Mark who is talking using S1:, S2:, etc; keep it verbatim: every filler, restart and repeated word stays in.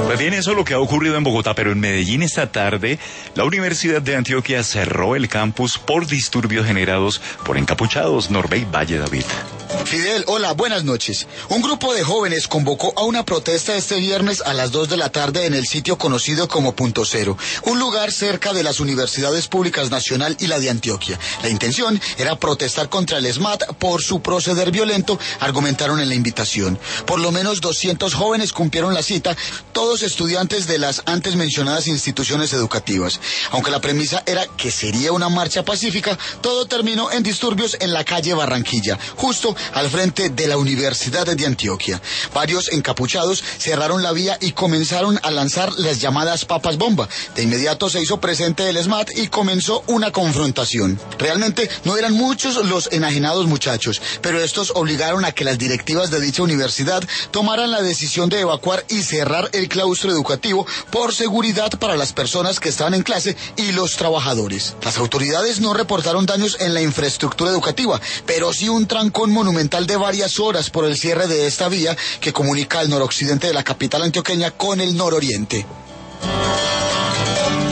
S1: Pues bien, eso es lo que ha ocurrido en Bogotá, pero en Medellín esta tarde, la Universidad de Antioquia cerró el campus por disturbios generados por encapuchados. Norbey Valle, David.
S2: Fidel, hola, buenas noches. Un grupo de jóvenes convocó a una protesta este viernes a las dos de la tarde en el sitio conocido como Punto Cero, un lugar cerca de las universidades públicas Nacional y la de Antioquia. La intención era protestar contra el SMAT por su proceder violento, argumentaron en la invitación. Por lo menos doscientos jóvenes cumplieron la cita, todos estudiantes de las antes mencionadas instituciones educativas. Aunque la premisa era que sería una marcha pacífica, todo terminó en disturbios en la calle Barranquilla, justo al frente de la Universidad de Antioquia. Varios encapuchados cerraron la vía y comenzaron a lanzar las llamadas papas bomba. De inmediato se hizo presente el SMAT y comenzó una confrontación. Realmente no eran muchos los enajenados muchachos, pero estos obligaron a que las directivas de dicha universidad tomaran la decisión de evacuar y cerrar el claustro educativo por seguridad para las personas que estaban en clase y los trabajadores. Las autoridades no reportaron daños en la infraestructura educativa, pero sí un trancón monumental de varias horas por el cierre de esta vía que comunica el noroccidente de la capital antioqueña con el nororiente.